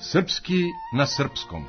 Srpski na srpskom.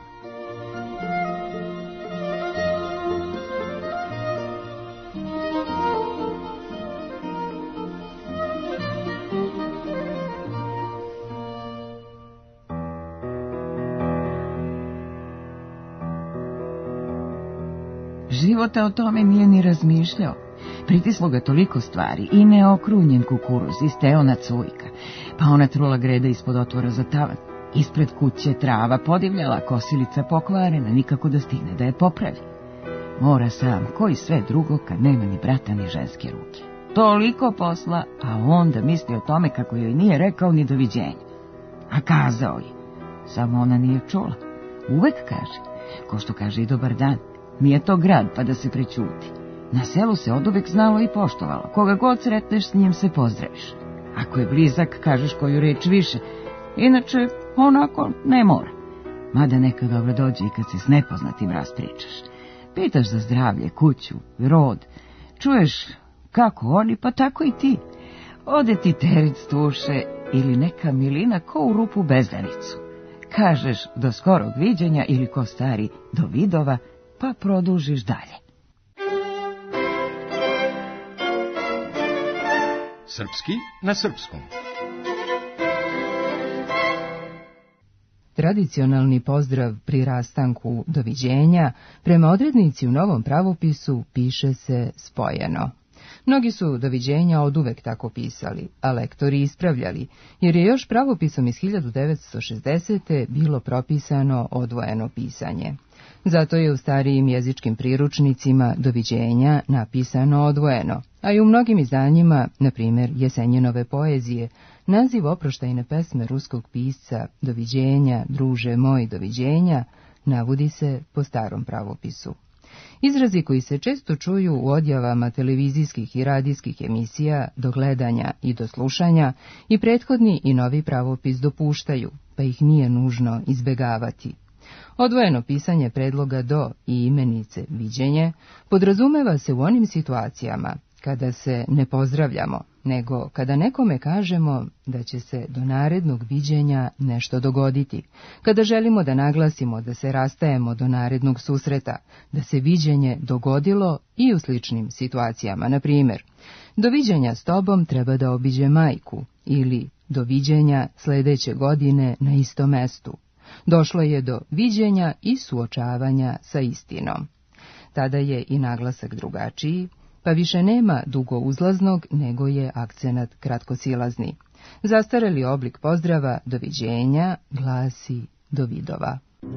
Života o tome nije ni razmišljao. Pritislo ga toliko stvari i neokrunjen kukuruz iz teona cujka, pa ona trula greda ispod otvora za tavan. Ispred kuće trava podivljala, kosilica pokvarena, nikako da stigne da je popravi. Mora sam, koji sve drugo kad nema ni brata ni ženske ruke. Toliko posla, a onda misli o tome kako joj nije rekao ni doviđenja. A kazao je, samo ona nije čula. Uvek kaže, ko što kaže i dobar dan. Nije to grad pa da se prećuti. Na selu se oduvek znalo i poštovalo. Koga god sretneš s njim se pozdraviš. Ako je blizak, kažeš koju reč više. Inače, onako ne mora. Mada neka dobro dođe i kad se s nepoznatim raspričaš. Pitaš za zdravlje, kuću, rod. Čuješ kako oni, pa tako i ti. Ode ti teret s duše ili neka milina ko u rupu bezdanicu. Kažeš do skorog viđenja ili ko stari do vidova, pa produžiš dalje. Srpski na srpskom. Tradicionalni pozdrav pri rastanku doviđenja prema odrednici u novom pravopisu piše se spojeno. Mnogi su doviđenja oduvek tako pisali, a lektori ispravljali, jer je još pravopisom iz 1960. bilo propisano odvojeno pisanje. Zato je u starijim jezičkim priručnicima doviđenja napisano odvojeno, a i u mnogim izdanjima, na primjer Jesenjinove poezije, naziv oproštajne pesme ruskog pisca Doviđenja, druže moj, doviđenja, navodi se po starom pravopisu. Izrazi koji se često čuju u odjavama televizijskih i radijskih emisija do gledanja i do slušanja i prethodni i novi pravopis dopuštaju, pa ih nije nužno izbegavati. Odvojeno pisanje predloga do i imenice viđenje podrazumeva se u onim situacijama kada se ne pozdravljamo, nego kada nekome kažemo da će se do narednog viđenja nešto dogoditi, kada želimo da naglasimo da se rastajemo do narednog susreta, da se viđenje dogodilo i u sličnim situacijama, na primjer, doviđenja s tobom treba da obiđe majku ili doviđenja sledeće godine na istom mestu. Došlo je do viđenja i suočavanja sa istinom. Tada je i naglasak drugačiji, pa više nema dugouzlaznog, nego je akcenat kratkosilazni. Zastareli oblik pozdrava doviđenja glasi do vidova.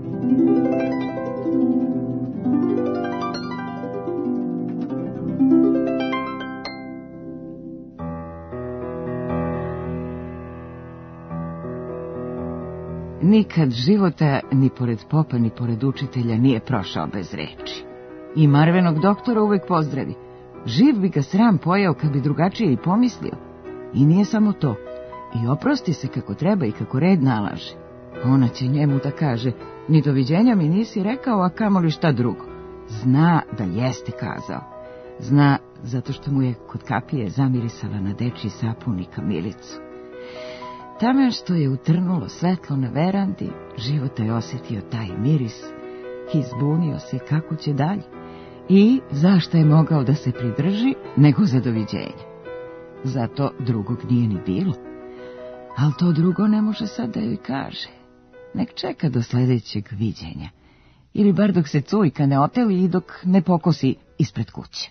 Nikad života ni pored popa ni pored učitelja nije prošao bez reči. I Marvenog doktora uvek pozdravi. Živ bi ga sram pojao kad bi drugačije i pomislio. I nije samo to. I oprosti se kako treba i kako red nalaže. Ona će njemu da kaže, ni doviđenja mi nisi rekao, a kamoli šta drugo. Zna da jeste kazao. Zna zato što mu je kod kapije zamirisala na dečji sapun i kamilicu. Taman što je utrnulo svetlo na verandi, Života je osjetio taj miris i zbunio se kako će dalje. I zašto je mogao da se pridrži nego za doviđenje. Zato drugog nije ni bilo. Ali to drugo ne može sad da joj kaže. Nek čeka do sledećeg viđenja. Ili bar dok se cujka ne oteli i dok ne pokosi ispred kuće.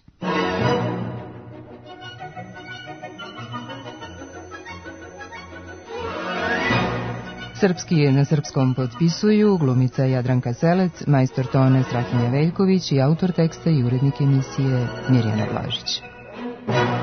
Srpski je na srpskom potpisuju glumica Jadranka Selec, majstor tone Strahinja Veljković i autor teksta i urednik emisije Mirjana Blažić.